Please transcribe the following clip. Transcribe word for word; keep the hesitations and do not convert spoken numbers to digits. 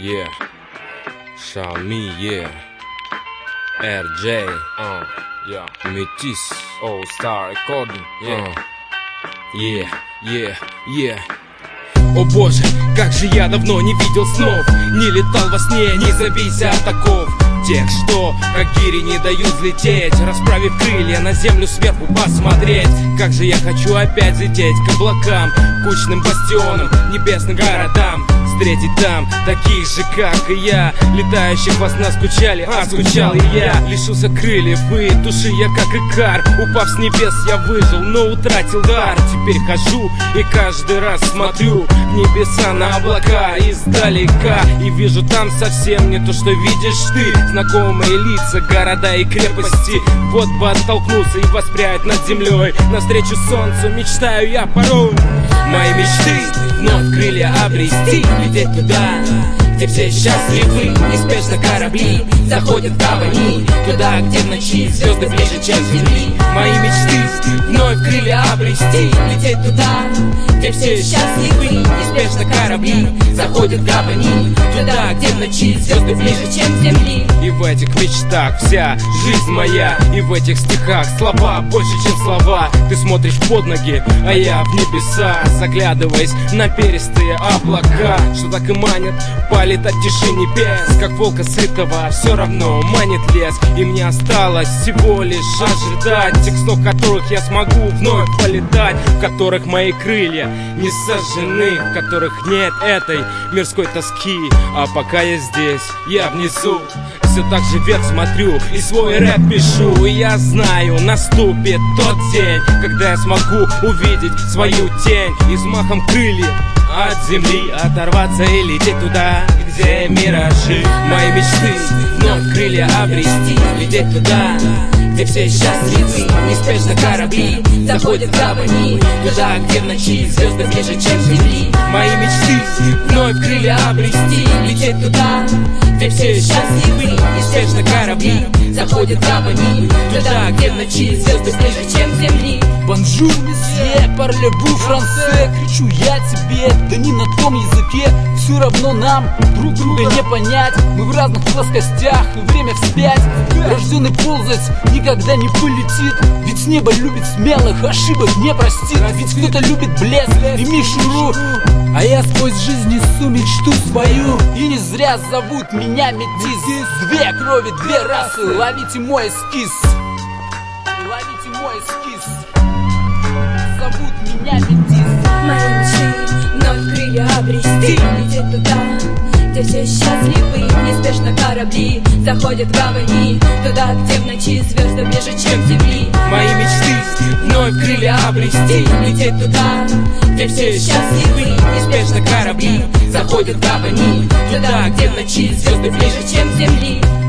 yeah. Xiaomi, yeah. эр джей, uh, yeah. Métis, All Star Recording, yeah. Uh, yeah, yeah, yeah. О боже, как же я давно не видел снов, не летал во сне, не забейся от оков тех, что, как гири, не дают взлететь, расправив крылья, на землю сверху посмотреть. Как же я хочу опять взлететь к облакам, кучным бастионам, небесным городам, встретить там таких же, как и я, летающих во снах скучали, а скучал и я. Лишился крыльев и души я, как икар, упав с небес я выжил, но утратил дар. Теперь хожу и каждый раз смотрю в небеса, на облака издалека, и вижу там совсем не то, что видишь ты. Знакомые лица, города и крепости, вот бы оттолкнуться и воспрять над землей. Навстречу солнцу мечтаю я порой. Мои мечты вновь крылья обрести, лететь туда, где все счастливы. Неспешно корабли заходят в гавани, туда, где в ночи звезды ближе, чем с земли. Мои мечты вновь крылья обрести, лететь туда, где все счастливы. Неспешно корабли заходят в гавани, туда, где в ночи звезды ближе, чем с земли. И в этих мечтах вся жизнь моя, и в этих стихах слова больше, чем слова. Ты смотришь под ноги, а я в небеса, заглядываясь на перистые облака, что так и манит полетать в тиши небес. Как волка сытого все равно манит лес, и мне осталось всего лишь ожидать тех снов, в которых я смогу вновь полетать, в которых мои крылья не сожжены, в которых нет этой мирской тоски. А пока я здесь, я внизу, все так же вверх смотрю и свой рэп пишу. И я знаю, наступит тот день, когда я смогу увидеть свою тень и взмахом крыльев от земли оторваться и лететь туда, где миражи. Мои мечты вновь крылья обрести, лететь туда, где все счастливы. Неспешно корабли заходят в гавани, туда, где в ночи звезды ближе, чем с земли. Мои мечты вновь крылья обрести, лететь туда, где все счастливы. Неспешно корабли заходят в гавани, туда, где в ночи звезды ближе, чем с земли. Бонжур, месье, парлеву франце, кричу я тебе, да не на том языке. Все равно нам друг друга не понять, мы в разных плоскостях, и время вспять. Рожденный ползать никогда не полетит, ведь с неба любит смелых, ошибок не простит. Ведь кто-то любит блеск и мишуру, а я сквозь жизнь несу мечту свою. И не зря зовут меня Метис. Две крови, две расы, ловите мой эскиз, ловите мой эскиз. Зовут меня Метис. Мои мечты вновь крылья обрести, лететь туда, где все счастливы. Неспешно корабли заходят в гавани, туда, где в ночи звезды ближе, чем с земли. Мои мечты вновь крылья обрести, лететь туда, где все счастливы. Неспешно корабли заходят в гавани, туда, где в ночи звезды ближе, чем с земли.